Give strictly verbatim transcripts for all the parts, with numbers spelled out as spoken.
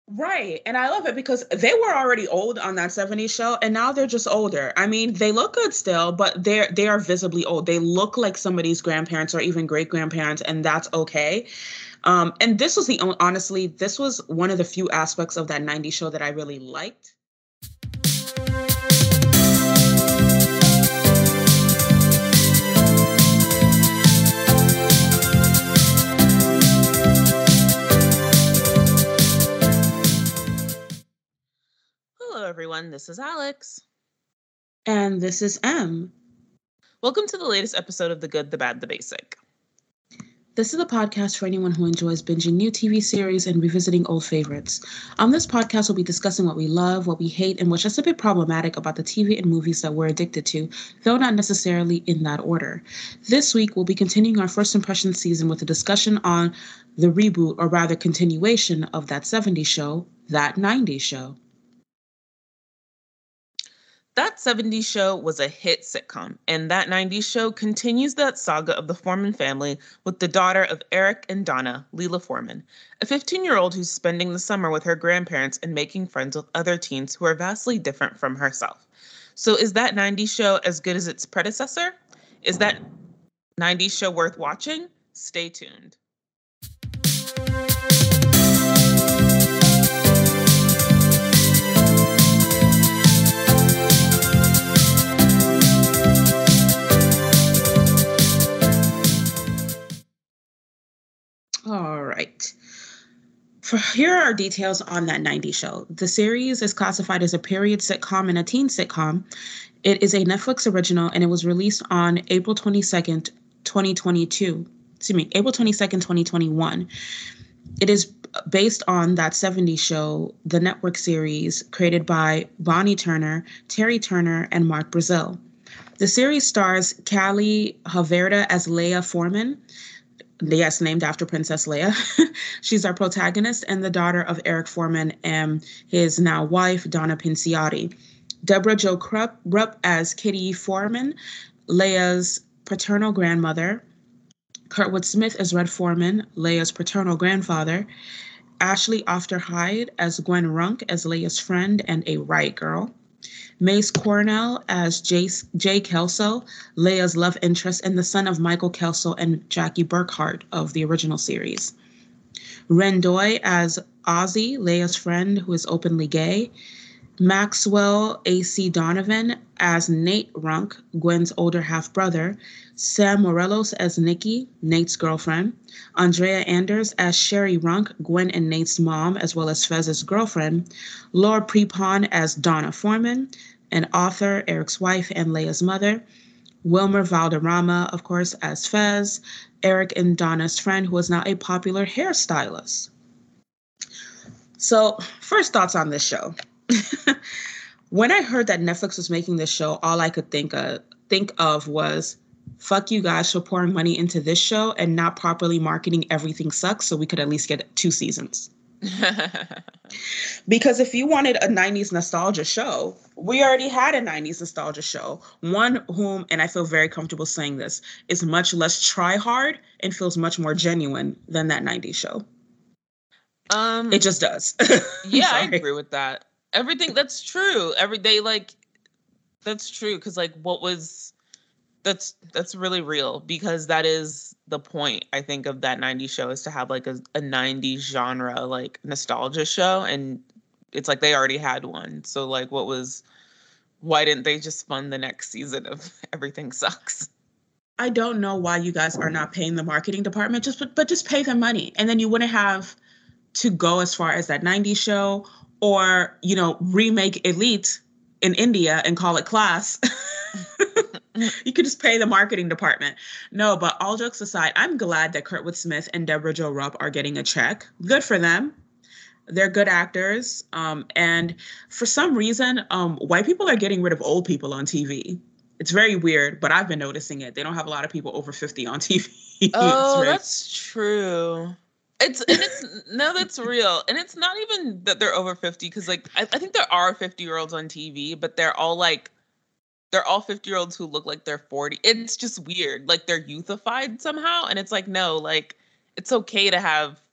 Right. And I love it because they were already old on that seventies show and now they're just older. I mean, they look good still, but they're they are visibly old. They look like somebody's grandparents or even great grandparents, and that's okay. Um, and this was the on- honestly, this was one of the few aspects of that nineties show that I really liked. Hello, everyone. This is Alex. And this is M. Welcome to the latest episode of The Good, the Bad, the Basic. This is a podcast for anyone who enjoys binging new T V series and revisiting old favorites. On this podcast, we'll be discussing what we love, what we hate, and what's just a bit problematic about the T V and movies that we're addicted to, though not necessarily in that order. This week, we'll be continuing our first impression season with a discussion on the reboot, or rather continuation, of that seventies show, That nineties Show. That seventies show was a hit sitcom, and That nineties Show continues that saga of the Foreman family with the daughter of Eric and Donna, Leela Foreman, a fifteen-year-old who's spending the summer with her grandparents and making friends with other teens who are vastly different from herself. So is That nineties Show as good as its predecessor? Is That nineties Show worth watching? Stay tuned. All right. For, here are our details on That nineties Show. The series is classified as a period sitcom and a teen sitcom. It is a Netflix original and it was released on April twenty-second, twenty twenty-two. Excuse me, April twenty-second, twenty twenty-one. It is based on That seventies Show, the network series created by Bonnie Turner, Terry Turner, and Mark Brazil. The series stars Callie Haverda as Leia Foreman. Yes, named after Princess Leia. She's our protagonist and the daughter of Eric Foreman and his now wife, Donna Pinciotti. Deborah Jo Krupp, Rupp as Kitty Foreman, Leia's paternal grandmother. Kurtwood Smith as Red Foreman, Leia's paternal grandfather. Ashley Ofter Hyde as Gwen Runk as Leia's friend and a riot girl. Mace Cornell as Jace, Jay Kelso, Leia's love interest and the son of Michael Kelso and Jackie Burkhart of the original series. Ren Doi as Ozzy, Leia's friend who is openly gay. Maxwell A C Donovan as Nate Runk, Gwen's older half-brother. Sam Morelos as Nikki, Nate's girlfriend. Andrea Anders as Sherry Runk, Gwen and Nate's mom, as well as Fez's girlfriend. Laura Prepon as Donna Foreman, an author, Eric's wife, and Leia's mother. Wilmer Valderrama, of course, as Fez. Eric and Donna's friend, who is now a popular hairstylist. So, first thoughts on this show. When I heard that Netflix was making this show, all I could think of think of was, fuck you guys for pouring money into this show and not properly marketing Everything Sucks so we could at least get two seasons. Because if you wanted a nineties nostalgia show, we already had a nineties nostalgia show. One whom, and I feel very comfortable saying this, is much less try hard and feels much more genuine than that nineties show. Um, it just does. Yeah, I agree with that. Everything that's true. Every day, like, that's true. Cause like what was, that's, that's really real because that is the point, I think, of that nineties show is to have like a, a nineties genre, like nostalgia show. And it's like, they already had one. So like, what was, why didn't they just fund the next season of Everything Sucks? I don't know why you guys are not paying the marketing department, just, but, but just pay them money. And then you wouldn't have to go as far as that nineties show. Or, you know, remake Elite in India and call it Class. You could just pay the marketing department. No, but all jokes aside, I'm glad that Kurtwood Smith and Deborah Jo Rupp are getting a check. Good for them. They're good actors. Um, and for some reason, um, white people are getting rid of old people on T V. It's very weird, but I've been noticing it. They don't have a lot of people over fifty on T V. Oh, very- that's true. It's and it's no, that's real, and it's not even that they're over fifty because like I, I think there are fifty year olds on T V, but they're all like they're all fifty year olds who look like they're forty. It's just weird, like they're youthified somehow, and it's like no, like it's okay to have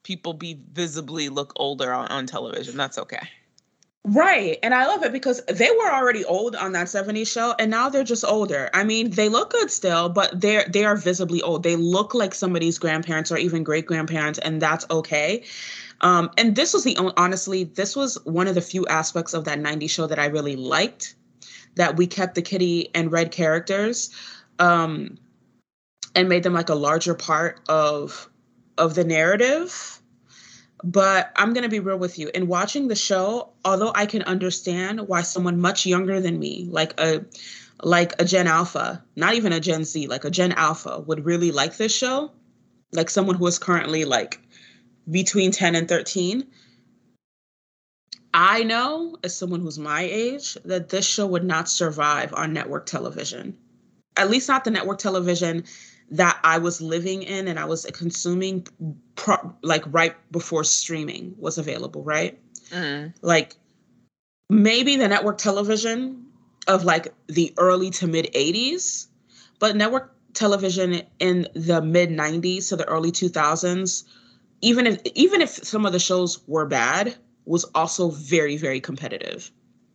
people be visibly look older on, on television. That's okay. Right. And I love it because they were already old on that seventies show and now they're just older. I mean, they look good still, but they're they are visibly old. They look like somebody's grandparents or even great grandparents, and that's okay. Um, and this was the only, honestly, this was one of the few aspects of that nineties show that I really liked, that we kept the Kitty and Red characters um, and made them like a larger part of of the narrative. But I'm going to be real with you. In watching the show, although I can understand why someone much younger than me, like a like a Gen Alpha, not even a Gen Z, like a Gen Alpha would really like this show, like someone who is currently like between ten and thirteen, I know as someone who's my age that this show would not survive on network television. At least not the network television that I was living in and I was consuming pro- like right before streaming was available, right? Mm. Like maybe the network television of like the early to mid eighties, but network television in the mid nineties to the early two thousands, even if even if some of the shows were bad, was also very, very competitive.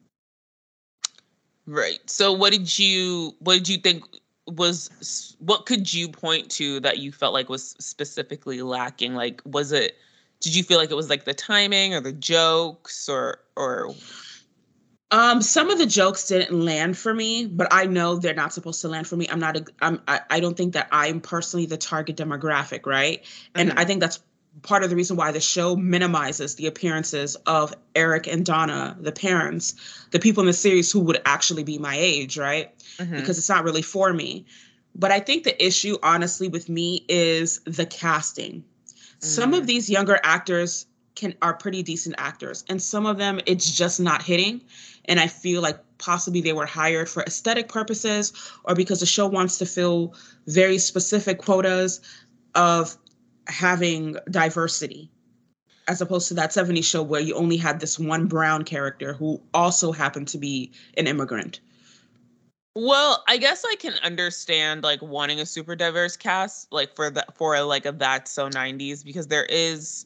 Right. So what did you what did you think was what could you point to that you felt like was specifically lacking? Like, was it, did you feel like it was like the timing or the jokes or or Um, some of the jokes didn't land for me, but I know they're not supposed to land for me. I'm not a, I'm, I, I don't think that I'm personally the target demographic, right? And Mhm. I think that's part of the reason why the show minimizes the appearances of Eric and Donna, the parents, the people in the series who would actually be my age, right? Mhm. Because it's not really for me. But I think the issue, honestly, with me is the casting. Some of Mm. these younger actors can are pretty decent actors, and some of them it's just not hitting. And I feel like possibly they were hired for aesthetic purposes or because the show wants to fill very specific quotas of having diversity, as opposed to that seventies show where you only had this one brown character who also happened to be an immigrant. Well, I guess I can understand like wanting a super diverse cast, like for the for like a That's So nineties, because there is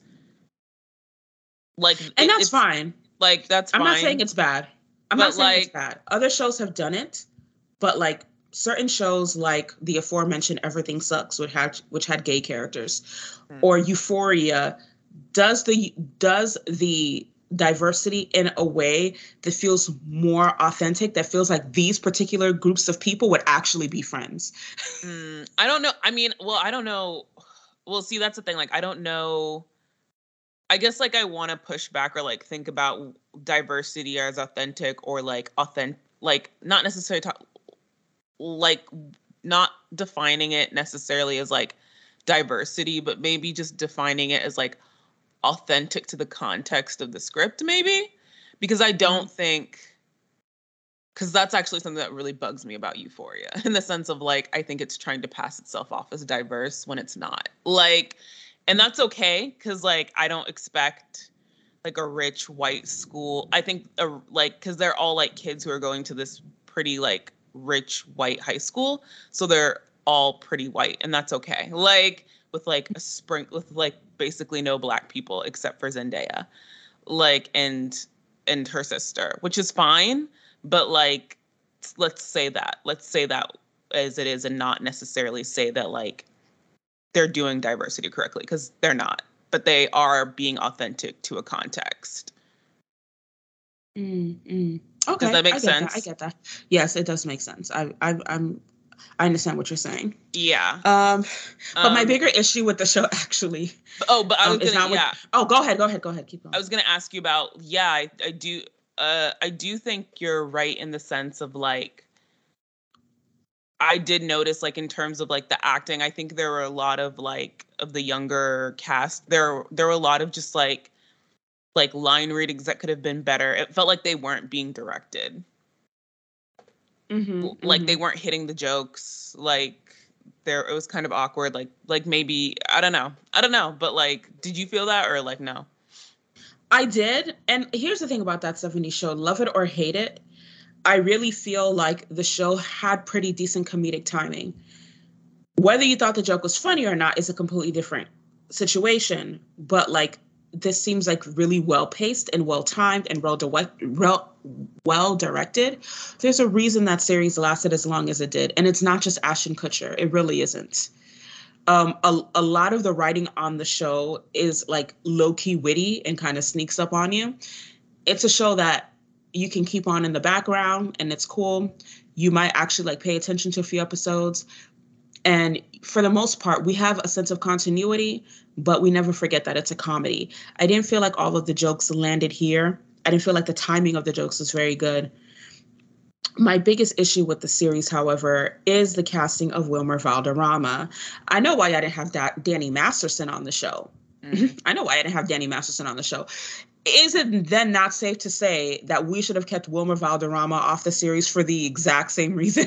like And it, that's it's fine. like that's I'm not saying fine, it's bad. I'm not but saying it's like bad. Other shows have done it, but like certain shows like the aforementioned Everything Sucks, which had which had gay characters, mm, or Euphoria does the does the diversity in a way that feels more authentic, that feels like these particular groups of people would actually be friends. mm, I don't know. I mean, well, I don't know. Well, see, that's the thing. Like, I don't know. I guess like I want to push back or like think about diversity as authentic or like authentic, like not necessarily talk, like not defining it necessarily as like diversity, but maybe just defining it as like authentic to the context of the script, maybe. Because I don't Mm-hmm. think, because that's actually something that really bugs me about Euphoria in the sense of like, I think it's trying to pass itself off as diverse when it's not. Like, and that's okay because like I don't expect like a rich white school. I think a, like because they're all like kids who are going to this pretty like rich white high school, so they're all pretty white, and that's okay. Like with like a spring with like basically no black people except for Zendaya, like and and her sister, which is fine. But like, let's say that let's say that as it is, and not necessarily say that like they're doing diversity correctly because they're not, but they are being authentic to a context. Mm-hmm. Does Okay, that make I get that. I sense? get that. Yes, it does make sense. I, I, I'm, I understand what you're saying. Yeah. Um, but my Um. bigger issue with the show actually Oh, but I um was is gonna. not with. Yeah. Oh, go ahead. Go ahead. Go ahead. Keep I going. was gonna ask you about. Yeah, I, I do. Uh, I do think you're right in the sense of like. I did notice, like in terms of like the acting, I think there were a lot of like of the younger cast. There, there were a lot of just like, like line readings that could have been better. It felt like they weren't being directed. Mm-hmm. L- Like Mm-hmm. they weren't hitting the jokes. Like there, it was kind of awkward. Like, like maybe I don't know. I don't know. But like, did you feel that or like no? I did. And here's the thing about that seventies show, love it or hate it, I really feel like the show had pretty decent comedic timing. Whether you thought the joke was funny or not is a completely different situation, but like this seems like really well paced and well timed and well direct, well, well directed. There's a reason that series lasted as long as it did, and it's not just Ashton Kutcher. It really isn't. Um, a, a lot of the writing on the show is like low key witty and kind of sneaks up on you. It's a show that you can keep on in the background and it's cool. You might actually like pay attention to a few episodes. And for the most part, we have a sense of continuity, but we never forget that it's a comedy. I didn't feel like all of the jokes landed here. I didn't feel like the timing of the jokes was very good. My biggest issue with the series, however, is the casting of Wilmer Valderrama. I know why I didn't have da- Danny Masterson on the show. Mm-hmm. I know why I didn't have Danny Masterson on the show. Is it then not safe to say that we should have kept Wilmer Valderrama off the series for the exact same reason?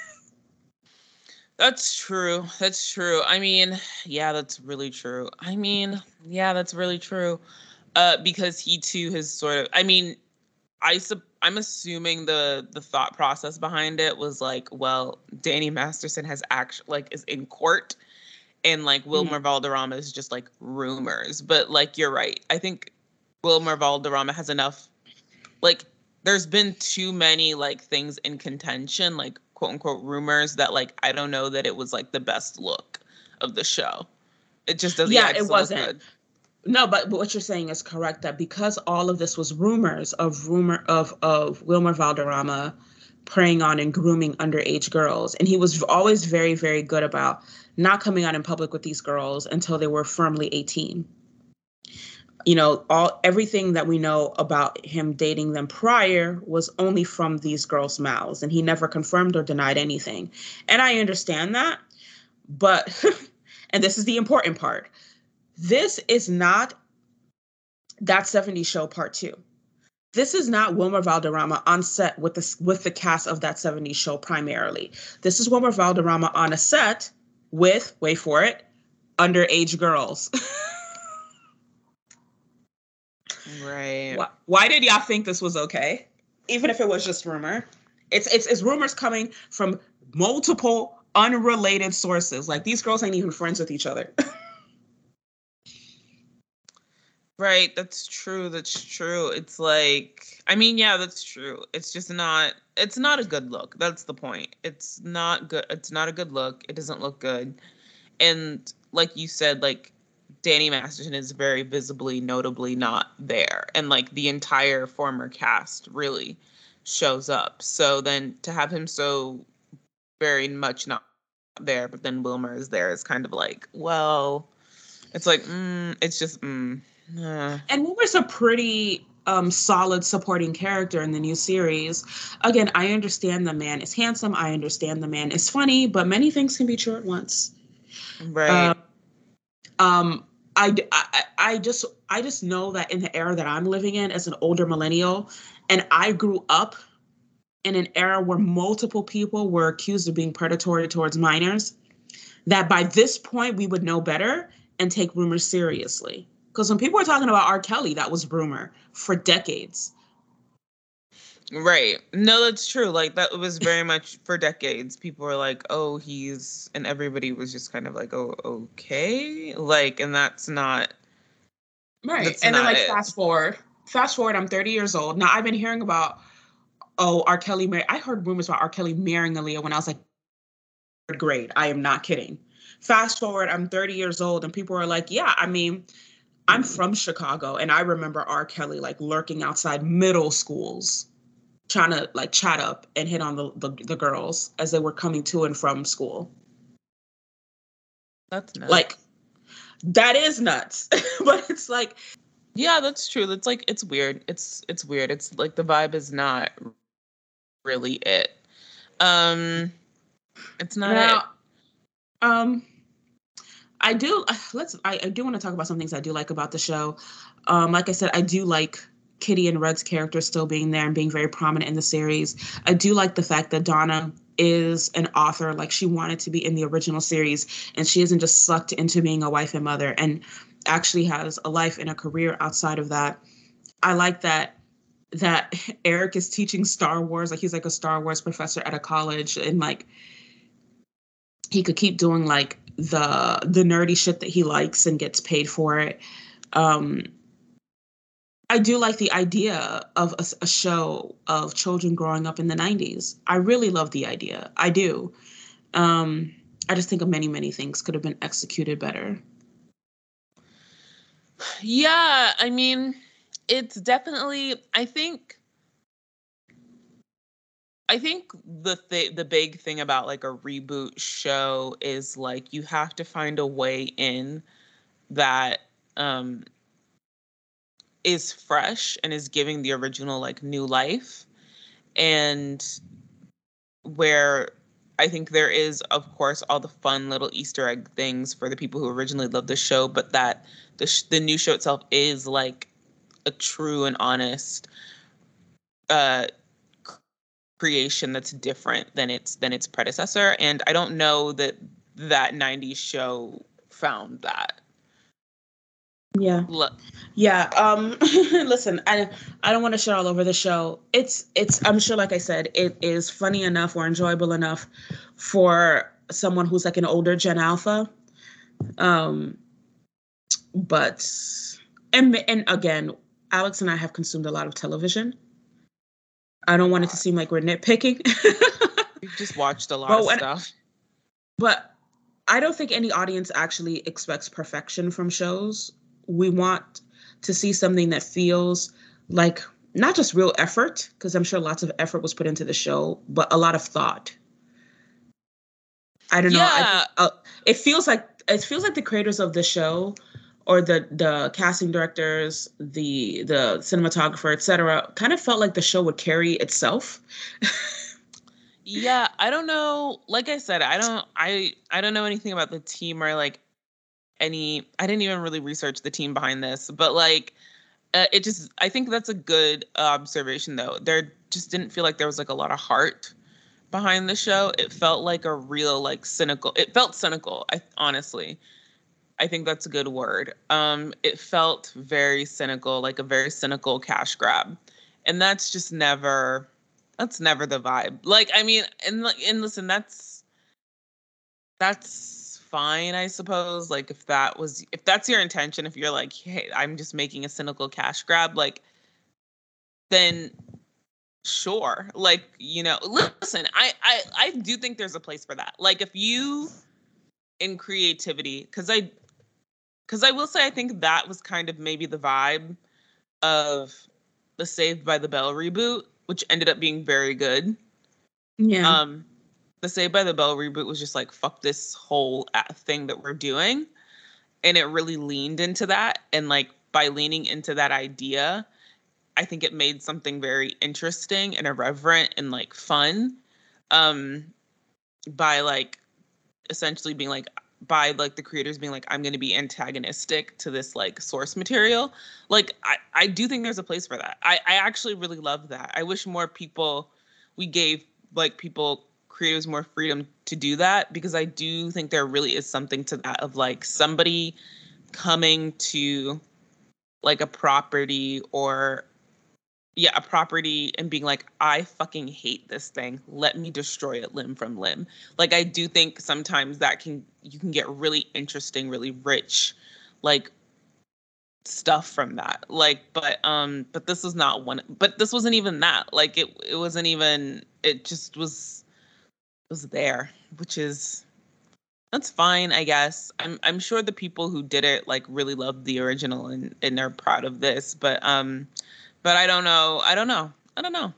That's true. That's true. I mean, yeah, that's really true. I mean, yeah, that's really true. Uh, because he too has sort of, I mean, I sub- I'm assuming the the thought process behind it was like, well, Danny Masterson has actually like is in court, and like Wilmer mm-hmm. Valderrama is just like rumors. But like you're right. I think Wilmer Valderrama has enough. Like, there's been too many like things in contention, like quote unquote rumors, that like I don't know that it was like the best look of the show. It just doesn't. Yeah, yeah, it, it wasn't. Look good. No, but, but what you're saying is correct, that because all of this was rumors of rumor of, of Wilmer Valderrama preying on and grooming underage girls. And he was always very, very good about not coming out in public with these girls until they were firmly eighteen. You know, all everything that we know about him dating them prior was only from these girls' mouths, and he never confirmed or denied anything. And I understand that, but, and this is the important part, this is not That seventies Show Part Two. This is not Wilmer Valderrama on set with the with the cast of That seventies Show primarily. This is Wilmer Valderrama on a set with, wait for it, underage girls. Right. Why, why did y'all think this was okay? Even if it was just rumor, it's it's it's rumors coming from multiple unrelated sources. Like, these girls ain't even friends with each other. Right, that's true. That's true. It's like, I mean, yeah, that's true. It's just not, it's not a good look. That's the point. It's not good. It's not a good look. It doesn't look good. And like you said, like Danny Masterson is very visibly, notably not there. And like the entire former cast really shows up. So then to have him so very much not there, but then Wilmer is there, is kind of like, well, it's like, mm, it's just, mm. Uh. And Wilmer's a pretty um, solid supporting character in the new series. Again, I understand the man is handsome. I understand the man is funny, but many things can be true at once. Right. Um, um I, I, I just I just know that in the era that I'm living in as an older millennial, and I grew up in an era where multiple people were accused of being predatory towards minors, that by this point we would know better and take rumors seriously. Because when people were talking about R. Kelly, that was rumor for decades. Right. No, that's true. Like, that was very much for decades. People were like, oh, he's, and everybody was just kind of like, oh, okay. Like, and that's not. Right. That's and not then like it. fast forward, fast forward, I'm thirty years old. Now I've been hearing about, oh, R. Kelly, mar- I heard rumors about R. Kelly marrying Aaliyah when I was like third grade. I am not kidding. Fast forward, I'm thirty years old and people are like, yeah, I mean, I'm from Chicago, and I remember R. Kelly like lurking outside middle schools, trying to like chat up and hit on the, the, the girls as they were coming to and from school. That's nuts. Like, that is nuts. But it's like, yeah, that's true. It's like, it's weird. It's it's weird. It's like the vibe is not really it. Um, it's not now, it. Um. I do, let's, I, I do want to talk about some things I do like about the show. Um, like I said, I do like Kitty and Red's characters still being there and being very prominent in the series. I do like the fact that Donna is an author, like she wanted to be in the original series, and she isn't just sucked into being a wife and mother, and actually has a life and a career outside of that. I like that that Eric is teaching Star Wars, like he's like a Star Wars professor at a college, and like he could keep doing like the the nerdy shit that he likes and gets paid for it. Um, I do like the idea of a, a show of children growing up in the nineties. I really love the idea. I do. Um, I just think of many, many things could have been executed better. Yeah, I mean, it's definitely, I think, I think the th- the big thing about like a reboot show is like you have to find a way in that um is fresh and is giving the original like new life, and where I think there is, of course, all the fun little Easter egg things for the people who originally loved the show, but that the sh- the new show itself is like a true and honest uh creation that's different than its than its predecessor. And I don't know that that nineties show found that. Yeah. Look. Yeah. Um listen, I I don't want to shit all over the show. It's it's I'm sure, like I said, it is funny enough or enjoyable enough for someone who's like an older Gen Alpha. Um but and and again, Alex and I have consumed a lot of television. I don't want it to seem like we're nitpicking. We've just watched a lot but of when, stuff. But I don't think any audience actually expects perfection from shows. We want to see something that feels like not just real effort, because I'm sure lots of effort was put into the show, but a lot of thought. I don't yeah. know. I, uh, it feels like it feels like the creators of the show, or the the casting directors, the the cinematographer, et cetera, kind of felt like the show would carry itself. Yeah, I don't know. Like I said, I don't I I don't know anything about the team or like any I didn't even really research the team behind this, but like uh, it just I think that's a good observation though. There just didn't feel like there was like a lot of heart behind the show. It felt like a real like cynical. It felt cynical, I honestly. I think that's a good word. Um it felt very cynical, like a very cynical cash grab. And that's just never that's never the vibe. Like, I mean, and and listen, that's that's fine, I suppose. Like, if that was if that's your intention, if you're like, hey, I'm just making a cynical cash grab, like, then sure. Like, you know, listen, I I I do think there's a place for that. Like, if you in creativity, because I because I will say I think that was kind of maybe the vibe of the Saved by the Bell reboot, which ended up being very good. Yeah. Um, the Saved by the Bell reboot was just like, fuck this whole thing that we're doing. And it really leaned into that. And like by leaning into that idea, I think it made something very interesting and irreverent and like fun. Um, by like essentially being like by like the creators being like, I'm going to be antagonistic to this like source material. Like I, I do think there's a place for that. I, I actually really love that. I wish more people, we gave like people creators more freedom to do that, because I do think there really is something to that of like somebody coming to like a property or yeah, a property and being like, I fucking hate this thing. Let me destroy it limb from limb. Like, I do think sometimes that can, you can get really interesting, really rich, like, stuff from that. Like, but, um, but this was not one, but this wasn't even that. Like, it, it wasn't even, it just was, was there, which is, that's fine, I guess. I'm, I'm sure the people who did it, like, really loved the original and, and are proud of this, but, um, but I don't know. I don't know. I don't know.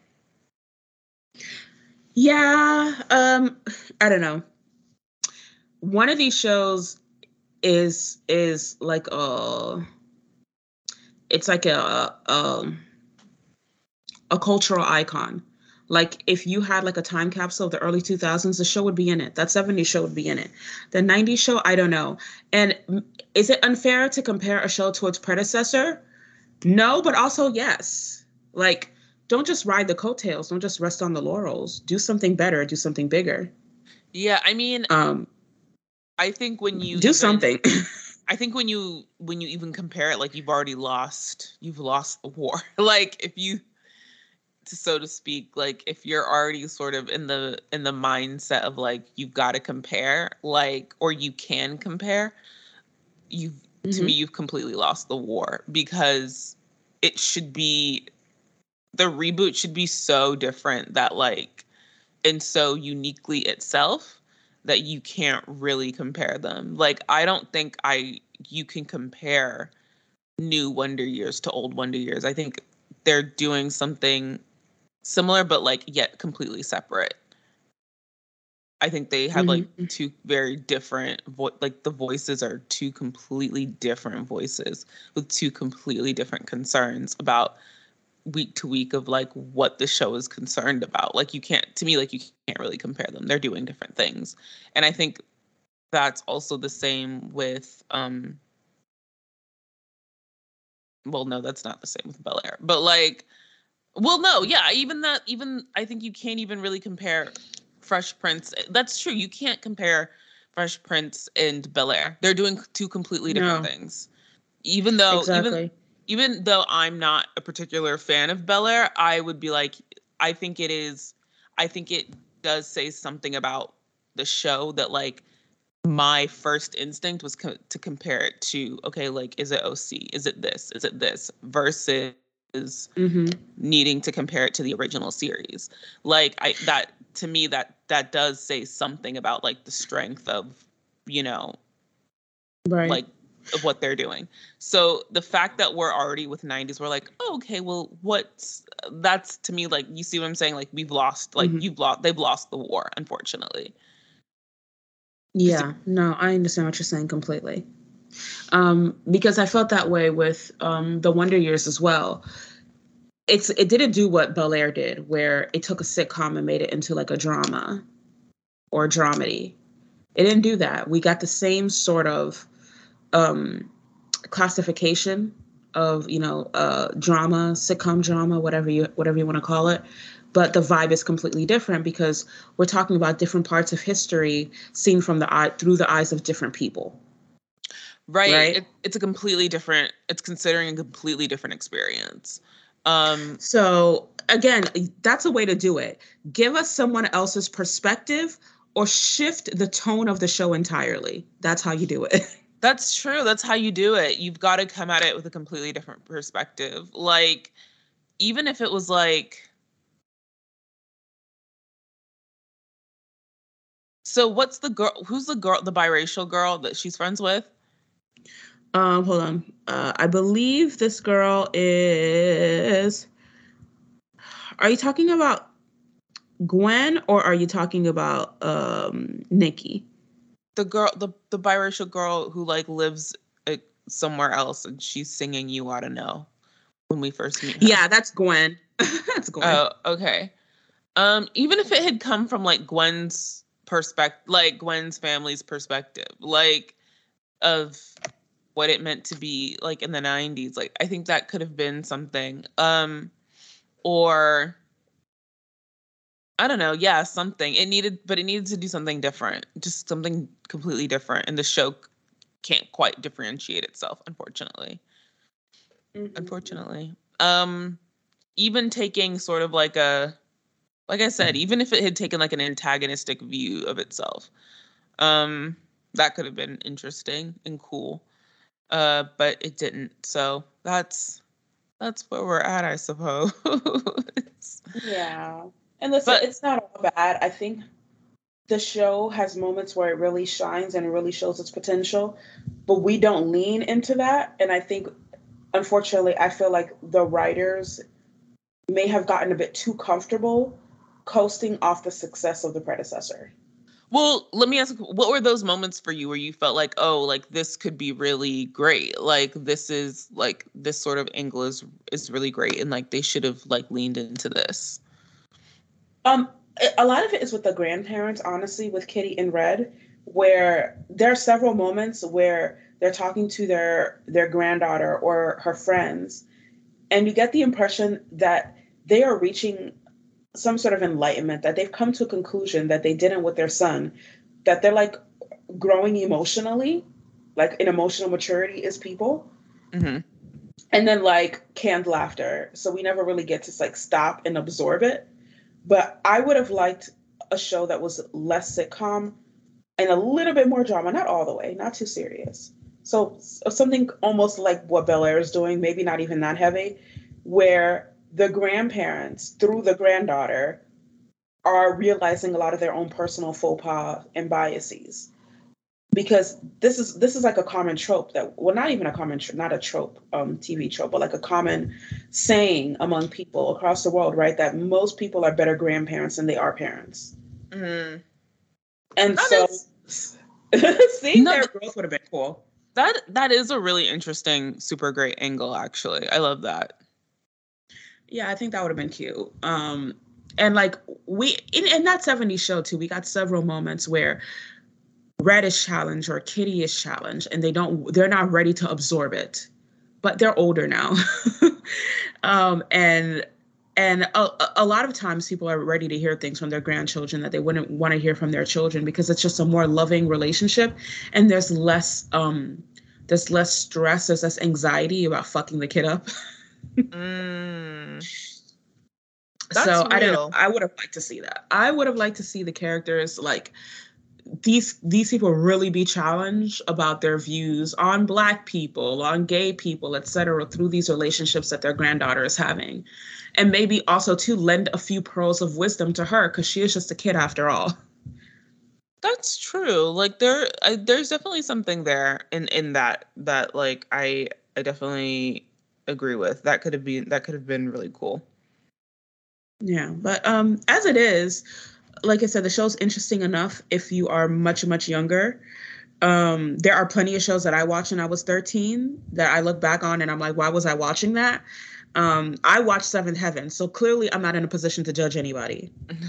Yeah, um, I don't know. One of these shows is is like a it's like a um a cultural icon. Like if you had like a time capsule of the early two thousands, the show would be in it. That seventies show would be in it. The nineties show, I don't know. And is it unfair to compare a show to its predecessor? No, but also yes. Like, don't just ride the coattails. Don't just rest on the laurels. Do something better. Do something bigger. Yeah, I mean, Um, I think when you do even, something. I think when you when you even compare it, like you've already lost, you've lost the war. Like if you to, so to speak, like if you're already sort of in the in the mindset of like you've got to compare, like, or you can compare, you've mm-hmm. to me you've completely lost the war, because it should be, the reboot should be so different that like, and so uniquely itself that you can't really compare them. Like, I don't think I you can compare new Wonder Years to old Wonder Years. I think they're doing something similar, but like yet completely separate. I think they have mm-hmm. like two very different, vo- like the voices are two completely different voices with two completely different concerns about week to week of like what the show is concerned about. Like you can't, to me, like you can't really compare them. They're doing different things. And I think that's also the same with, um, well, no, that's not the same with Bel-Air, but like, well, no, yeah, even that, even, I think you can't even really compare Fresh Prince. That's true. You can't compare Fresh Prince and Bel-Air. They're doing two completely different no. things. Even though, exactly. even, even though I'm not a particular fan of Bel-Air, I would be like, I think it is, I think it does say something about the show that like, my first instinct was co- to compare it to, okay, like, is it O C? Is it this? Is it this? Versus mm-hmm. needing to compare it to the original series. Like, I that to me that that does say something about like the strength of, you know, right, like of what they're doing. So the fact that we're already with nineties, we're like, oh, okay, well, what's that's to me like, you see what I'm saying? Like we've lost, like mm-hmm. you've lost, they've lost the war, unfortunately. Yeah, no, I understand what you're saying completely. Um, because I felt that way with um, the Wonder Years as well. It's it didn't do what Bel-Air did, where it took a sitcom and made it into like a drama or a dramedy. It didn't do that. We got the same sort of um, classification of, you know, uh, drama, sitcom drama, whatever you whatever you want to call it. But the vibe is completely different because we're talking about different parts of history seen from the eye through the eyes of different people. Right. right? It, it's a completely different, it's considering a completely different experience. Um, so again, that's a way to do it. Give us someone else's perspective or shift the tone of the show entirely. That's how you do it. That's true. That's how you do it. You've got to come at it with a completely different perspective. Like, even if it was like, so what's the girl, who's the girl, the biracial girl that she's friends with? Um, hold on. Uh, I believe this girl is, are you talking about Gwen or are you talking about um, Nikki? The girl, the, the biracial girl who like lives uh, somewhere else and she's singing You Oughta Know when we first meet her. Yeah, that's Gwen. That's Gwen. Oh, okay. Um, even if it had come from like Gwen's perspective, like Gwen's family's perspective, like of what it meant to be like in the nineties, like I think that could have been something. Um, or I don't know, yeah, something. It needed, but it needed to do something different, just something completely different. And the show can't quite differentiate itself, unfortunately. Mm-hmm. Unfortunately. Um, even taking sort of like a, like I said, even if it had taken like an antagonistic view of itself, um, that could have been interesting and cool. Uh, but it didn't. So that's that's where we're at, I suppose. Yeah. And listen, but, it's not all bad. I think the show has moments where it really shines and it really shows its potential, but we don't lean into that. And I think, unfortunately, I feel like the writers may have gotten a bit too comfortable coasting off the success of the predecessor. Well, let me ask, what were those moments for you where you felt like, oh, like this could be really great? Like this is like this sort of angle is is really great, and like they should have like leaned into this. Um, a lot of it is with the grandparents, honestly, with Kitty and Red, where there are several moments where they're talking to their their granddaughter or her friends, and you get the impression that they are reaching some sort of enlightenment, that they've come to a conclusion that they didn't with their son, that they're like growing emotionally, like in emotional maturity as people. Mm-hmm. and then like canned laughter. So we never really get to like stop and absorb it. But I would have liked a show that was less sitcom and a little bit more drama, not all the way, not too serious. So, so something almost like what Bel Air is doing, maybe not even that heavy, where the grandparents, through the granddaughter, are realizing a lot of their own personal faux pas and biases. Because this is this is like a common trope that, well, not even a common not a trope, um, T V trope, but like a common saying among people across the world, right? That most people are better grandparents than they are parents. Mm. And that so, is, seeing no, their growth would have been cool. That that is a really interesting, super great angle. Actually, I love that. Yeah, I think that would have been cute. Um, and like we in, in that seventies show too, we got several moments where Red is challenged or Kitty is challenged, and they don't they're not ready to absorb it, but they're older now. um, and and a, a lot of times people are ready to hear things from their grandchildren that they wouldn't want to hear from their children, because it's just a more loving relationship, and there's less um there's less stress, there's less anxiety about fucking the kid up. mm. That's So real. I don't know. I would have liked to see that. I would have liked to see the characters like these these people really be challenged about their views on Black people, on gay people, et cetera, through these relationships that their granddaughter is having. And maybe also to lend a few pearls of wisdom to her, because she is just a kid after all. That's true. Like there, I, there's definitely something there in in that that like I I definitely agree with. That could have been that could have been really cool. Yeah, but um, as it is, like I said, the show's interesting enough if you are much, much younger. Um, there are plenty of shows that I watched when I was thirteen that I look back on and I'm like, why was I watching that? Um, I watched Seventh Heaven, so clearly I'm not in a position to judge anybody.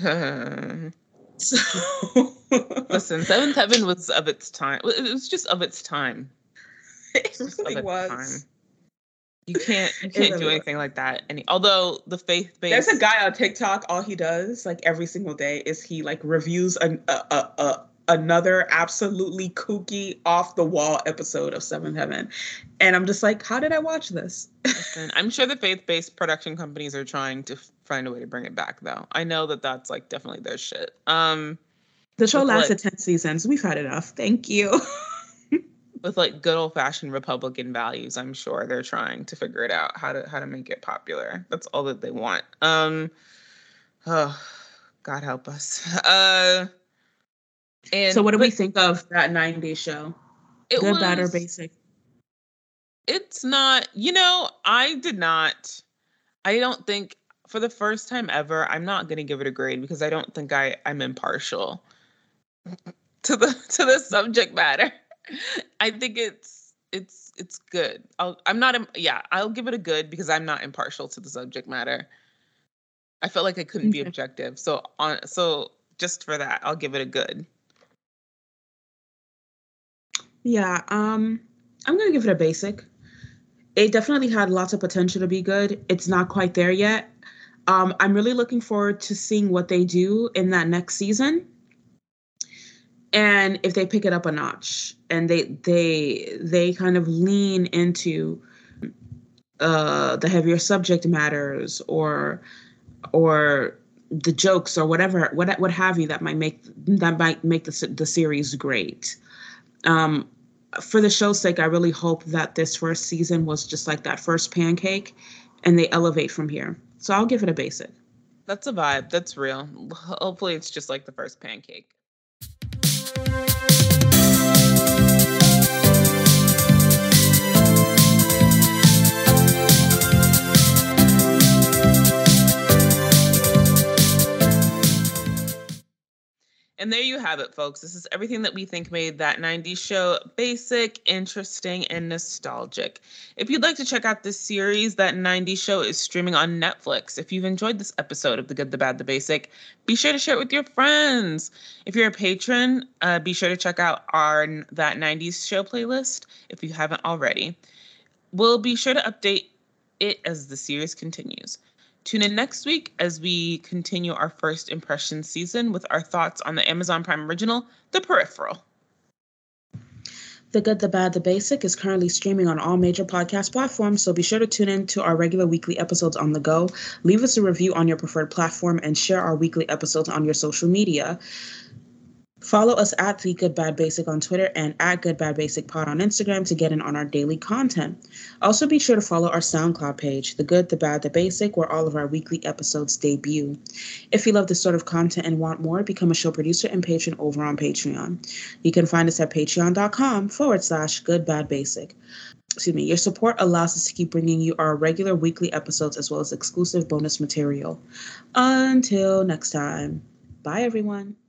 So listen, Seventh Heaven was of its time. It was just of its time. It really was. Time. You can't you can't really do anything was. like that. And although the faith-based, there's a guy on TikTok, all he does like every single day is he like reviews an, a, a, a another absolutely kooky, off the wall episode of Seventh Heaven, and I'm just like, how did I watch this? Listen, I'm sure the faith-based production companies are trying to find a way to bring it back, though. I know that that's like definitely their shit. Um, the show lasted like, ten seasons. We've had enough. Thank you. With like good old-fashioned Republican values, I'm sure they're trying to figure it out how to how to make it popular. That's all that they want. Um, oh, God help us. Uh, and so, what do we think of that nineties show? It Good, was, bad, or basic? It's not. You know, I did not. I don't think for the first time ever, I'm not going to give it a grade because I don't think I I'm impartial to the to the subject matter. I think it's it's it's good. I'll, I'm not. Yeah, I'll give it a good because I'm not impartial to the subject matter. I felt like I couldn't okay. be objective. So on. So just for that, I'll give it a good. Yeah, um, I'm gonna give it a basic. It definitely had lots of potential to be good. It's not quite there yet. Um, I'm really looking forward to seeing what they do in that next season. And if they pick it up a notch and they they they kind of lean into uh, the heavier subject matters or or the jokes or whatever what what have you that might make that might make the the series great. Um, for the show's sake, I really hope that this first season was just like that first pancake, and they elevate from here. So I'll give it a basic. That's a vibe. That's real. Hopefully, it's just like the first pancake. And there you have it, folks. This is everything that we think made that nineties show basic, interesting, and nostalgic. If you'd like to check out this series, that nineties show is streaming on Netflix. If you've enjoyed this episode of The Good, the Bad, the Basic, be sure to share it with your friends. If you're a patron, uh, be sure to check out our That nineties Show playlist if you haven't already. We'll be sure to update it as the series continues. Tune in next week as we continue our first impression season with our thoughts on the Amazon Prime original, The Peripheral. The Good, the Bad, the Basic is currently streaming on all major podcast platforms, so be sure to tune in to our regular weekly episodes on the go. Leave us a review on your preferred platform and share our weekly episodes on your social media. Follow us at The Good Bad Basic on Twitter and at Good Bad Basic Pod on Instagram to get in on our daily content. Also, be sure to follow our SoundCloud page, The Good, the Bad, the Basic, where all of our weekly episodes debut. If you love this sort of content and want more, become a show producer and patron over on Patreon. You can find us at patreon.com forward slash Good Bad Basic. Excuse me. Your support allows us to keep bringing you our regular weekly episodes as well as exclusive bonus material. Until next time, bye everyone.